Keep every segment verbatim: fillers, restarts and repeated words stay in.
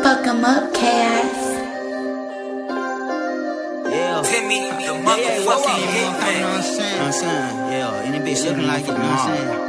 Fuck 'em up, chaos. Yeah, Timmy, the motherfucking hit, man. You know what I'm saying? I'm saying, yeah, any bitch looking like it, you know what I'm saying?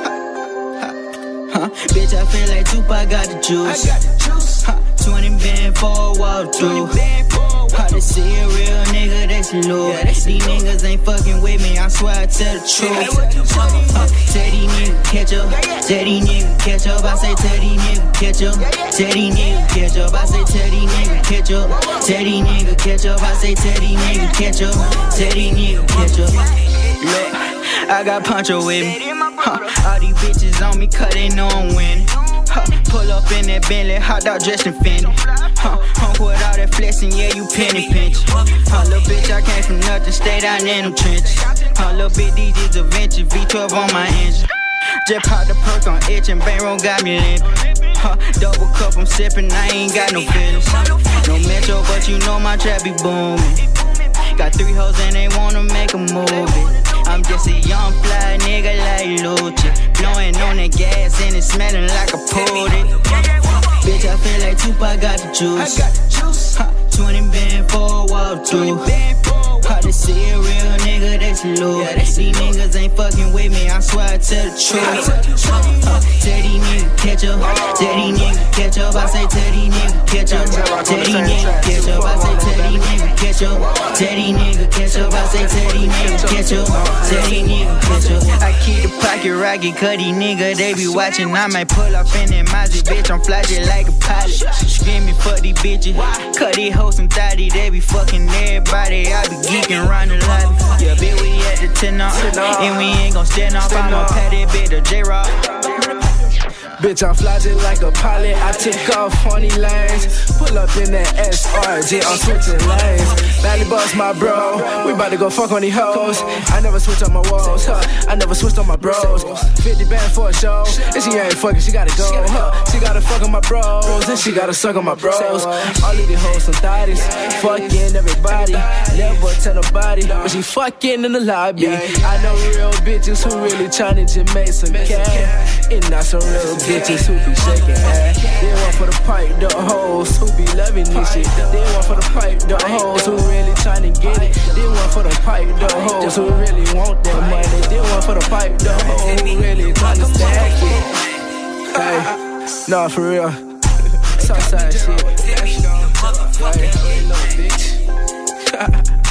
Huh? Bitch, I feel like Tupac got the juice. I got the juice. Huh? twenty band for a walkthrough. Hard to see a real nigga, they salute. Yeah, these niggas ain't fucking with me, I swear I tell the truth. Uh, tell these niggas catch up. Tell these niggas catch up. I say tell these niggas catch up. Tell these niggas catch up. I say tell these niggas catch up. Tell these niggas catch up. I say tell these niggas catch up. Tell these niggas catch up. Look, I got Poncho with me. Huh, all these bitches on me, cause they know I'm winning. Huh, pull up in that Bentley, hot dog dressed in Fendi. Huh, hunk with all that flexing, yeah, you penny pinch. Huh, little bitch, I came from nothing, stay down in them trenches. Huh, little bit, these is a venture, V twelve on my engine. Just popped the perk on itch and bankroll got me limping. Huh, double cup, I'm sipping, I ain't got no feelings. No metro, but you know my trap be booming. Got three hoes and they wanna make a movie. I'm just a young fly nigga like Lucha. Blowing on that gas and it's smelling like a pootie. Bitch, I feel like Tupac got the juice. Huh, twenty band for a walkthrough. Hard to see a real nigga, they salute. These niggas ain't fucking with me, I swear I tell the truth. Uh, tell these niggas catch up. Tell these niggas catch up. I say tell these niggas catch up. Tell these niggas catch up. I say tell these niggas catch up. Tell these niggas catch up. I say tell these niggas catch up. Tell these niggas catch up. I keep the pocket rocket, cause these niggas they be watching. I might pull up in that Mazda, bitch, I'm fly just like a pilot. Screaming fuck these bitches, cause these hoes some thotty, they be fucking everybody. I be geeking around the lobby. Yeah, bitch, we at the ten off, and we ain't gon' stand off. I'ma pat that bitch to J-Rock. Bitch, I'm fly just like a pilot. I take off on these lanes. Pull up in that S R J, I'm switching lanes. Valley Boss, my bro. We bout to go fuck on these hoes. I never switch on my walls. Huh. I never switched on my bros. fifty band for a show. And she ain't fucking, she gotta go. Huh. She gotta fuck on my bros. And she gotta suck on my bros. All of these hoes some thotties. Fucking everybody. Never tell nobody. But she fucking in the lobby. I know real bitches who really tryna just make some cash. And not some real bitches who be shaking ass. They want for the pipe, the hoes who be loving this shit. They want for the pipe, the hoes who really tryna get it. They want for the pipe, the hoes who really want that money. They want for the pipe, the hoes who really tryna stack it. Hey, nah, for real. Southside shit. Let's go. Hey, no bitch.